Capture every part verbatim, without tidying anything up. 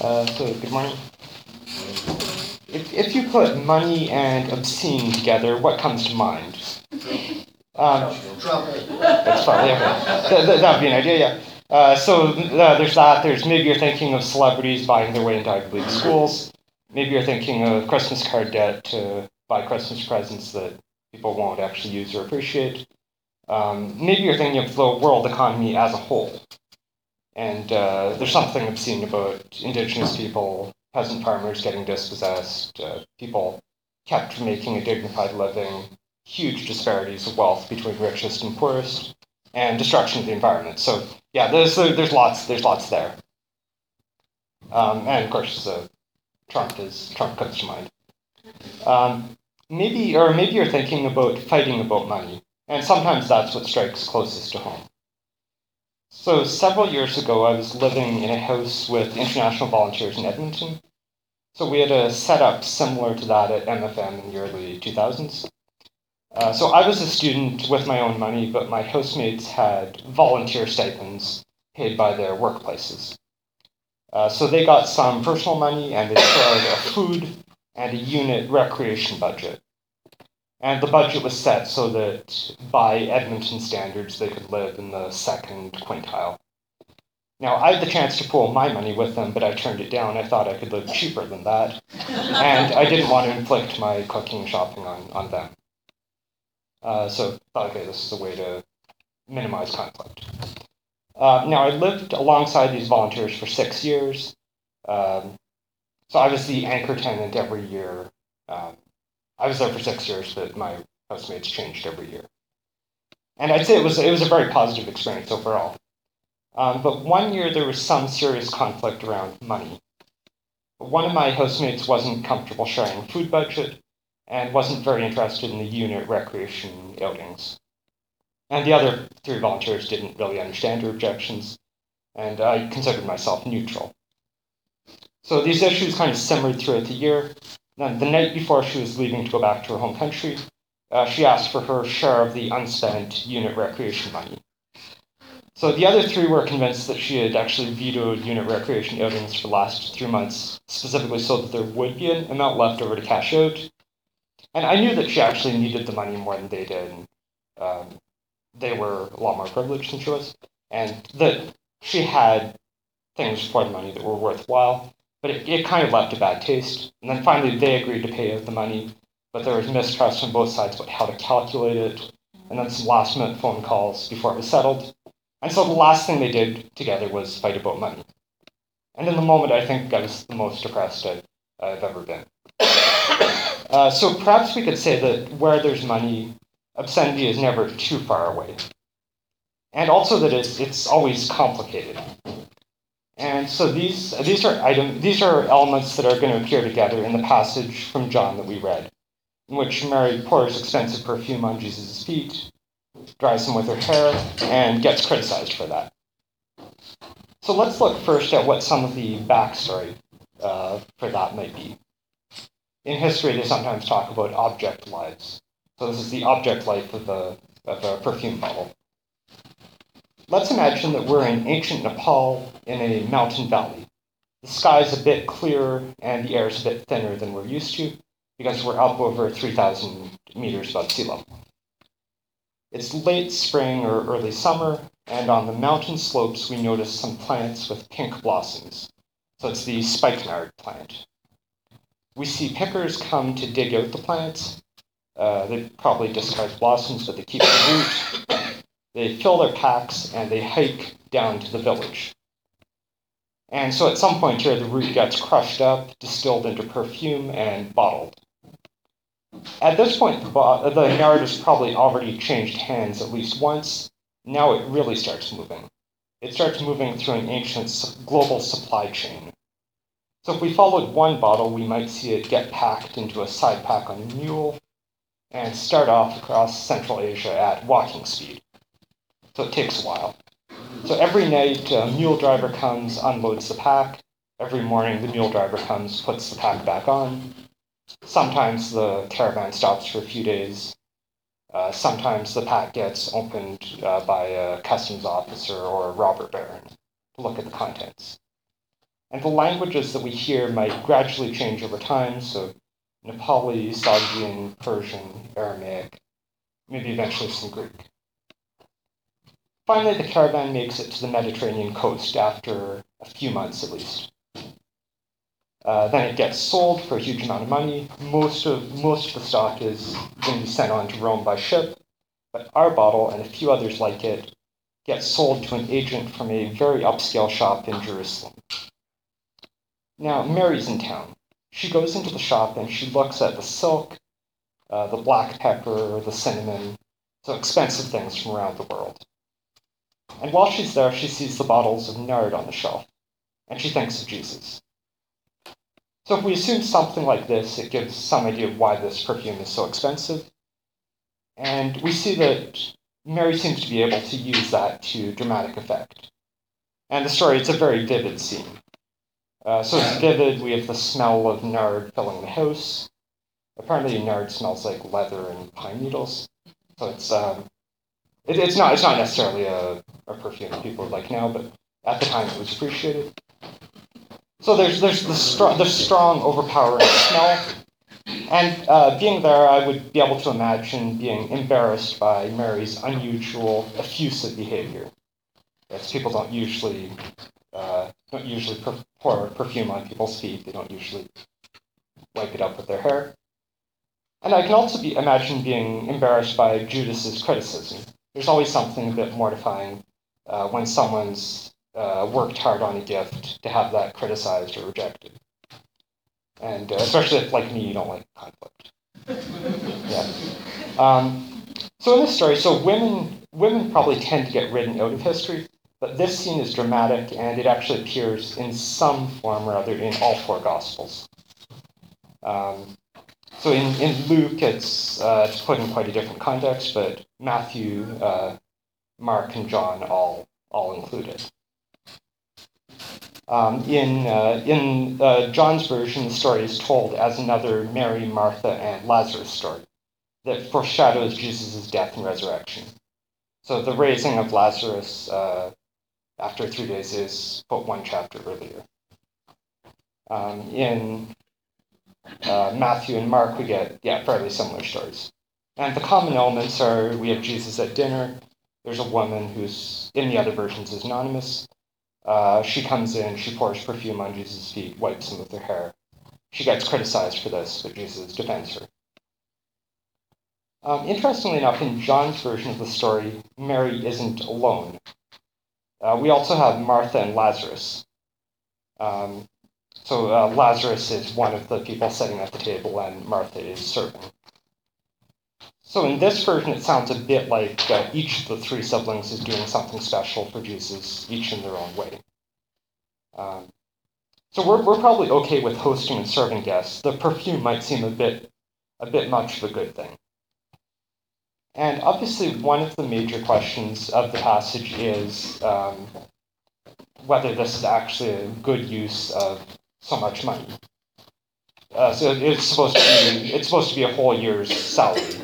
Uh, so, good morning. If, if you put money and obscene together, what comes to mind? Um, Trump. That's probably okay. That, that, that would be an idea, yeah. Uh, so uh, there's that. There's maybe you're thinking of celebrities buying their way into Ivy League schools. Maybe you're thinking of Christmas card debt to buy Christmas presents that people won't actually use or appreciate. Um, maybe you're thinking of the world economy as a whole. And uh, there's something obscene about indigenous people, peasant farmers getting dispossessed, uh, people kept from making a dignified living, huge disparities of wealth between richest and poorest, and destruction of the environment. So yeah, there's there's lots there's lots there. Um, and of course, uh, Trump is Trump comes to mind. Um, maybe or maybe you're thinking about fighting about money, and sometimes that's what strikes closest to home. So several years ago, I was living in a house with international volunteers in Edmonton. So we had a setup similar to that at M F M in the early two thousands. Uh, so I was a student with my own money, but my housemates had volunteer stipends paid by their workplaces. Uh, so they got some personal money, and they shared a food and a unit recreation budget. And the budget was set so that by Edmonton standards, they could live in the second quintile. Now, I had the chance to pool my money with them, but I turned it down. I thought I could live cheaper than that. And I didn't want to inflict my cooking and shopping on, on them. Uh, so I thought, okay, this is a way to minimize conflict. Uh, now, I lived alongside these volunteers for six years. Um, so I was the anchor tenant every year. Um, I was there for six years, but my housemates changed every year. And I'd say it was it was a very positive experience overall. Um, but one year there was some serious conflict around money. One of my housemates wasn't comfortable sharing a food budget and wasn't very interested in the unit recreation outings. And the other three volunteers didn't really understand her objections, and I considered myself neutral. So these issues kind of simmered throughout the year. Then the night before she was leaving to go back to her home country, uh, she asked for her share of the unspent unit recreation money. So the other three were convinced that she had actually vetoed unit recreation outings for the last three months, specifically so that there would be an amount left over to cash out. And I knew that she actually needed the money more than they did. And, um, they were a lot more privileged than she was, and that she had things for the money that were worthwhile. But it, it kind of left a bad taste. And then finally they agreed to pay out the money, but there was mistrust on both sides about how to calculate it, and then some last minute phone calls before it was settled. And so the last thing they did together was fight about money. And in the moment, I think I was the most depressed I've, I've ever been. Uh, so perhaps we could say that where there's money, obscenity is never too far away. And also that it's, it's always complicated. And so these these are item these are elements that are going to appear together in the passage from John that we read, in which Mary pours expensive perfume on Jesus' feet, dries them with her hair, and gets criticized for that. So let's look first at what some of the backstory uh, for that might be. In history, they sometimes talk about object lives. So this is the object life of a, of a perfume bottle. Let's imagine that we're in ancient Nepal in a mountain valley. The sky's a bit clearer and the air's a bit thinner than we're used to because we're up over three thousand meters above sea level. It's late spring or early summer, and on the mountain slopes we notice some plants with pink blossoms. So it's the spikenard plant. We see pickers come to dig out the plants. Uh, they probably discard blossoms, but they keep the root. They fill their packs and they hike down to the village. And so at some point here, the root gets crushed up, distilled into perfume, and bottled. At this point, the, bo- the narrative's probably already changed hands at least once. Now it really starts moving. It starts moving through an ancient global supply chain. So if we followed one bottle, we might see it get packed into a side pack on a mule and start off across Central Asia at walking speed. So it takes a while. So every night, a mule driver comes, unloads the pack. Every morning, the mule driver comes, puts the pack back on. Sometimes the caravan stops for a few days. Uh, sometimes the pack gets opened uh, by a customs officer or a robber baron to look at the contents. And the languages that we hear might gradually change over time, so Nepali, Sogdian, Persian, Aramaic, maybe eventually some Greek. Finally, the caravan makes it to the Mediterranean coast after a few months at least. Uh, then it gets sold for a huge amount of money. Most of, most of the stock is going to be sent on to Rome by ship, but our bottle and a few others like it get sold to an agent from a very upscale shop in Jerusalem. Now, Mary's in town. She goes into the shop and she looks at the silk, uh, the black pepper, the cinnamon, so expensive things from around the world. And while she's there, she sees the bottles of nard on the shelf, and she thinks of Jesus. So if we assume something like this, it gives some idea of why this perfume is so expensive. And we see that Mary seems to be able to use that to dramatic effect. And the story, it's a very vivid scene. Uh, so it's vivid. We have the smell of nard filling the house. Apparently nard smells like leather and pine needles. So it's um, it, it's not it's not necessarily a, a perfume that people would like now, but at the time it was appreciated. So there's there's the, str- the strong, overpowering smell. And uh, being there, I would be able to imagine being embarrassed by Mary's unusual, effusive behavior. As people don't usually uh, don't usually pour perfume on people's feet. They don't usually wipe it up with their hair. And I can also be imagine being embarrassed by Judas's criticism. There's always something a bit mortifying uh, when someone's uh, worked hard on a gift to have that criticized or rejected. And uh, especially if, like me, you don't like conflict. Yeah. Um, so in this story, so women women probably tend to get written out of history, but this scene is dramatic, and it actually appears in some form or other in all four Gospels. Um, so in, in Luke, it's, uh, it's put in quite a different context, but Matthew, uh, Mark, and John all all include it. Um, in uh, in uh, John's version, the story is told as another Mary, Martha, and Lazarus story that foreshadows Jesus' death and resurrection. So the raising of Lazarus uh, after three days is put one chapter earlier. Um, in uh, Matthew and Mark, we get yeah fairly similar stories. And the common elements are we have Jesus at dinner. There's a woman who's, in the other versions, is anonymous. Uh, she comes in, she pours perfume on Jesus' feet, wipes him with her hair. She gets criticized for this, but Jesus defends her. Um, interestingly enough, in John's version of the story, Mary isn't alone. Uh, we also have Martha and Lazarus. Um, so uh, Lazarus is one of the people sitting at the table, and Martha is serving. So in this version, it sounds a bit like uh, each of the three siblings is doing something special for Jesus, each in their own way. Um, so we're we're probably okay with hosting and serving guests. The perfume might seem a bit a bit much of a good thing. And obviously, one of the major questions of the passage is um, whether this is actually a good use of so much money. Uh, so it's supposed to be it's supposed to be a whole year's salary.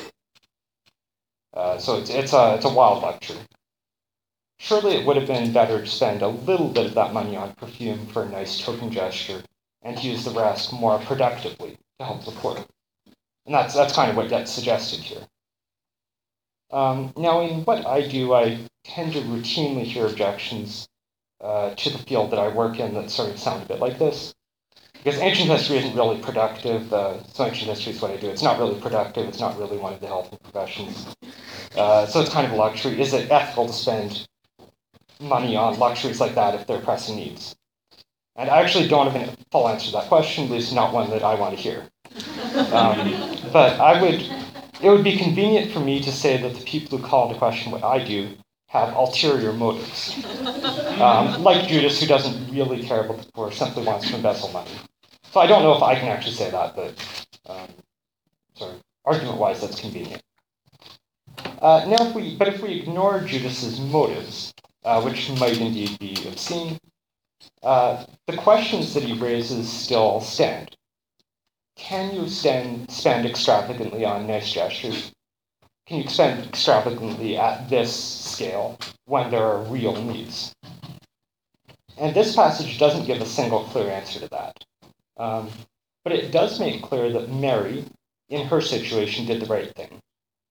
Uh, so it's it's a it's a wild luxury. Surely it would have been better to spend a little bit of that money on perfume for a nice token gesture, and to use the rest more productively to help the poor. And that's that's kind of what gets suggested here. Um, now, in what I do, I tend to routinely hear objections uh, to the field that I work in that sort of sound a bit like this. Because ancient history isn't really productive. Uh, so ancient history is what I do. It's not really productive. It's not really one of the healthy professions. Uh, so it's kind of a luxury. Is it ethical to spend money on luxuries like that if they're pressing needs? And I actually don't have a full answer to that question, at least not one that I want to hear. Um, but I would, it would be convenient for me to say that the people who call into question what I do have ulterior motives. Um, like Judas, who doesn't really care about the poor, simply wants to embezzle money. So I don't know if I can actually say that, but um, sort of argument-wise, that's convenient. Uh, now, if we, but if we ignore Judas's motives, uh, which might indeed be obscene, uh, the questions that he raises still stand. Can you spend, spend extravagantly on nice gestures? Can you spend extravagantly at this scale when there are real needs? And this passage doesn't give a single clear answer to that. Um, but it does make clear that Mary, in her situation, did the right thing.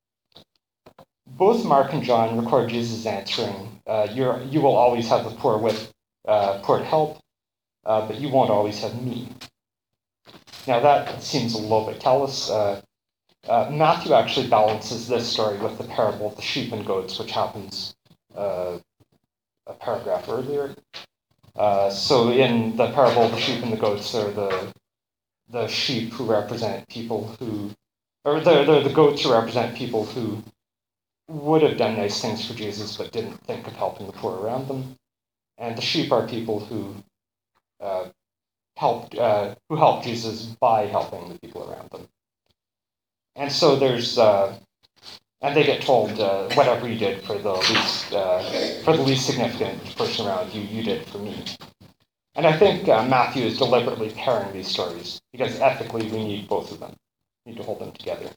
Both Mark and John record Jesus answering, uh, you're, you will always have the poor with uh, poor to help, uh, but you won't always have me. Now that seems a little bit callous. Uh, uh, Matthew actually balances this story with the parable of the sheep and goats, which happens uh, a paragraph earlier. Uh, so in the parable of the sheep and the goats, they're the the sheep who represent people who, or they're, they're the goats who represent people who would have done nice things for Jesus but didn't think of helping the poor around them. And the sheep are people who uh, helped uh, who helped Jesus by helping the people around them. And so there's, uh, and they get told, uh, whatever you did for the least uh, for the least significant person around you, you did for me. And I think uh, Matthew is deliberately pairing these stories because ethically we need both of them. We need to hold them together.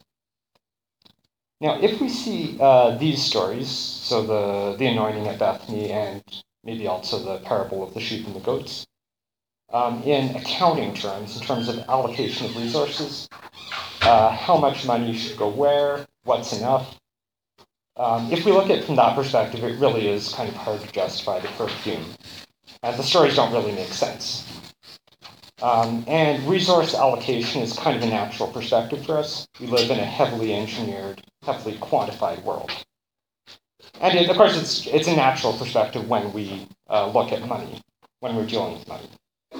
Now, if we see uh, these stories, so the, the anointing at Bethany and maybe also the parable of the sheep and the goats, um, in accounting terms, in terms of allocation of resources, uh, how much money should go where, what's enough, um, if we look at it from that perspective, it really is kind of hard to justify the perfume. And the stories don't really make sense. Um, and resource allocation is kind of a natural perspective for us. We live in a heavily engineered, heavily quantified world. And it, of course, it's it's a natural perspective when we uh, look at money, when we're dealing with money.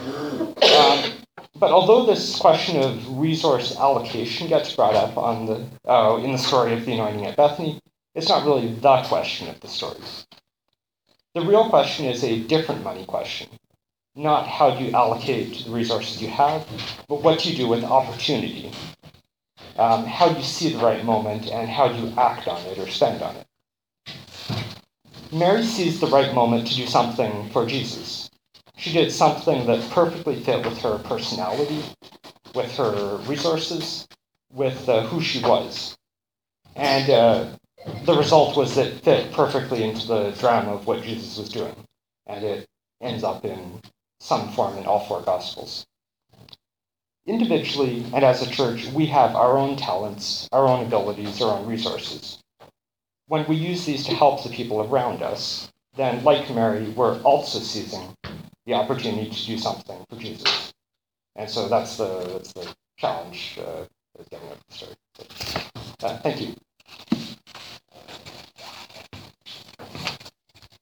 Um, but although this question of resource allocation gets brought up on the uh, in the story of the anointing at Bethany, it's not really the question of the story. The real question is a different money question. Not how do you allocate the resources you have, but what do you do with opportunity? Um, how do you see the right moment, and how do you act on it or spend on it? Mary sees the right moment to do something for Jesus. She did something that perfectly fit with her personality, with her resources, with uh, who she was. And uh, the result was that it fit perfectly into the drama of what Jesus was doing. And it ends up in some form in all four Gospels. Individually and as a church, we have our own talents, our own abilities, our own resources. When we use these to help the people around us, then, like Mary, we're also seizing the opportunity to do something for Jesus. And so that's the, that's the challenge uh, of getting at the story. Uh, thank you.